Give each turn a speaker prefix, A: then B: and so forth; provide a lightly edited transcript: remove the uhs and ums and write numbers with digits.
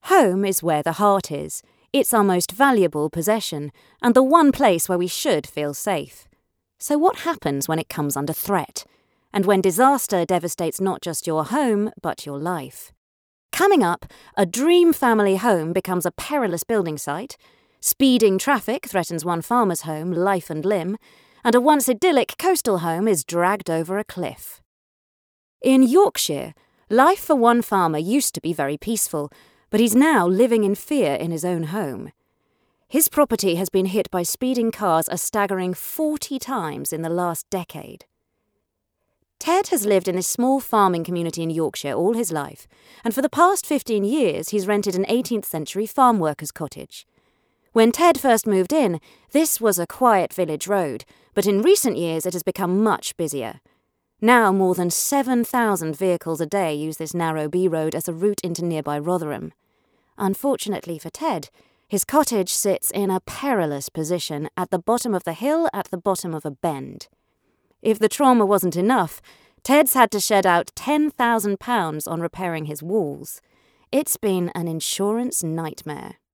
A: Home is where the heart is. It's our most valuable possession, and the one place where we should feel safe. So what happens when it comes under threat? And when disaster devastates not just your home, but your life? Coming up, a dream family home becomes a perilous building site, speeding traffic threatens one farmer's home, life and limb, and a once idyllic coastal home is dragged over a cliff. In Yorkshire, life for one farmer used to be very peaceful, but he's now living in fear in his own home. His property has been hit by speeding cars a staggering 40 times in the last decade. Ted has lived in this small farming community in Yorkshire all his life, and for the past 15 years he's rented an 18th century farm worker's cottage. When Ted first moved in, this was a quiet village road, but in recent years it has become much busier. Now more than 7,000 vehicles a day use this narrow B-road as a route into nearby Rotherham. Unfortunately for Ted, his cottage sits in a perilous position at the bottom of the hill at the bottom of a bend. If the trauma wasn't enough, Ted's had to shed out £10,000 on repairing his walls. It's been an insurance nightmare.